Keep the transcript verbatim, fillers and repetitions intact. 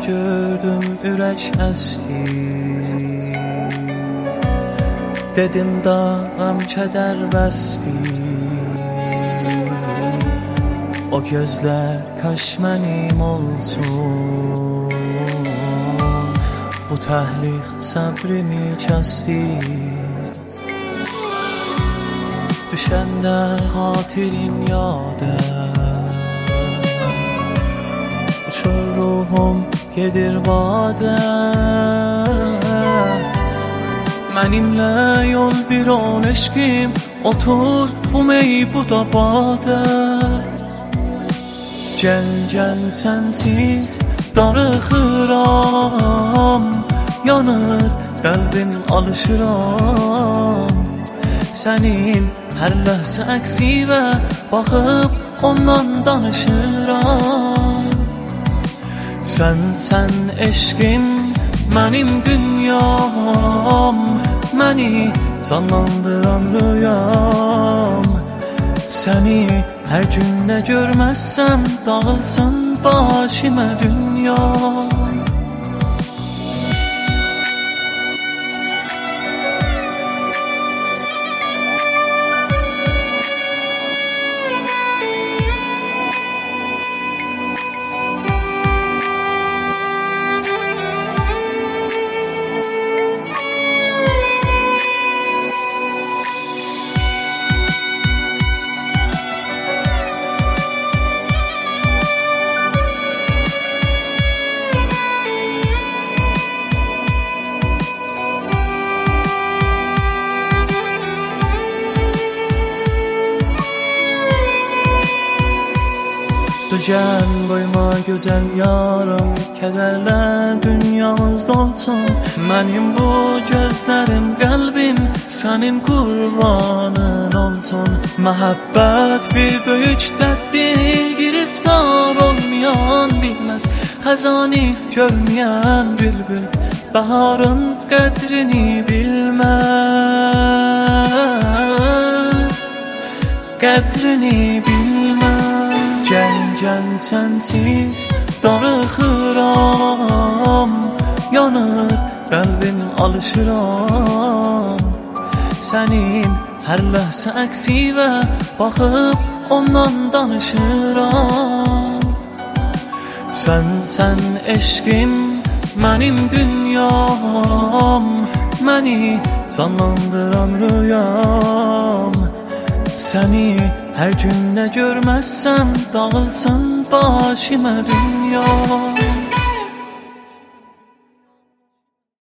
gördüm, ürək əsdi. Dedim dağım kədər bəsdi. O gözlər kaş mənim olsun. Bu təhliq səbrimi kəsdi. Düşəndə xatirin yadə, uçur ruhum gedir badə. Mənimlə yol bir ol eşkim, otur bu mey bu da badə. Gəl gəl sənsiz darıxıram, yanır qəlbim alışıram. Sənin hər ləhsə əksivə baxıb ondan danışıram. Sən, sən eşqim, mənim dünyam, məni canlandıran rüyam. Səni hər gün nə görməzsəm dağılsın başıma dünya. Gəl qoyma gözəl yarım, kədərlə dünyamız dolsun. Mənim bu gözlərim, qəlbim sənin qurbanın olsun. Məhəbbət bir böyük dərddir, giriftar olmayan bilməz. Xəzani görməyən bülbül bəharın qədrini bilməz, qədrini bilməz. Gəl gəl sənsiz darıxıram, yanır qəlbim alışıram. Sənin hər ləhsə əksivə baxıb ondan danışıram. Sən, sən eşqim, mənim dünyam, məni canlandıran rüyam. Səni hər gün nə görməzsəm dağılsın başıma dünya.